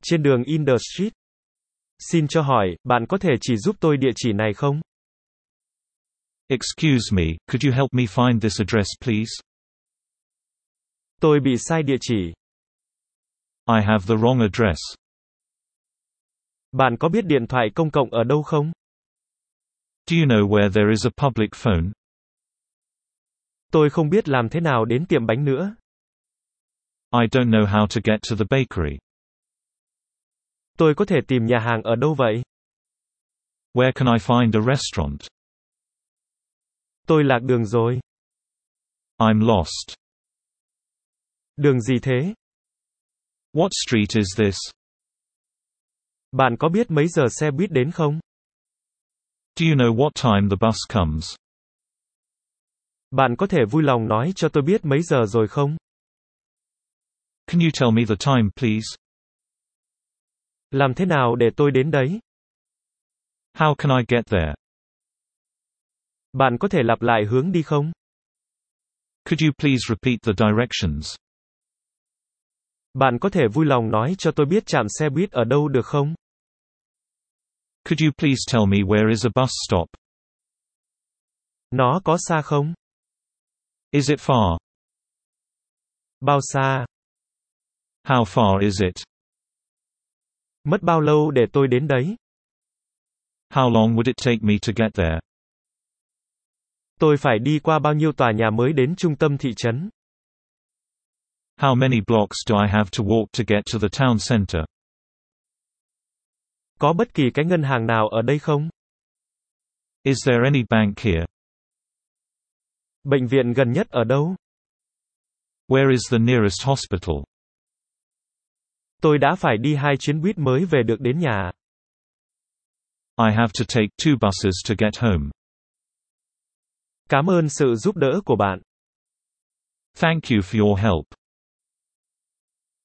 trên đường In the Street. Xin cho hỏi, bạn có thể chỉ giúp tôi địa chỉ này không? Excuse me, could you help me find this address please? Tôi bị sai địa chỉ. I have the wrong address. Bạn có biết điện thoại công cộng ở đâu không? Do you know where there is a public phone? Tôi không biết làm thế nào đến tiệm bánh nữa. I don't know how to get to the bakery. Tôi có thể tìm nhà hàng ở đâu vậy? Where can I find a restaurant? Tôi lạc đường rồi. I'm lost. Đường gì thế? What street is this? Bạn có biết mấy giờ xe buýt đến không? Do you know what time the bus comes? Bạn có thể vui lòng nói cho tôi biết mấy giờ rồi không? Can you tell me the time please? Làm thế nào để tôi đến đấy? How can I get there? Bạn có thể lặp lại hướng đi không? Could you please repeat the directions? Bạn có thể vui lòng nói cho tôi biết trạm xe buýt ở đâu được không? Could you please tell me where is a bus stop? Nó có xa không? Is it far? Bao xa? How far is it? Mất bao lâu để tôi đến đấy? How long would it take me to get there? Tôi phải đi qua bao nhiêu tòa nhà mới đến trung tâm thị trấn? How many blocks do I have to walk to get to the town center? Có bất kỳ cái ngân hàng nào ở đây không? Is there any bank here? Bệnh viện gần nhất ở đâu? Where is the nearest hospital? Tôi đã phải đi 2 chuyến buýt mới về được đến nhà. I have to take 2 buses to get home. Cảm ơn sự giúp đỡ của bạn. Thank you for your help.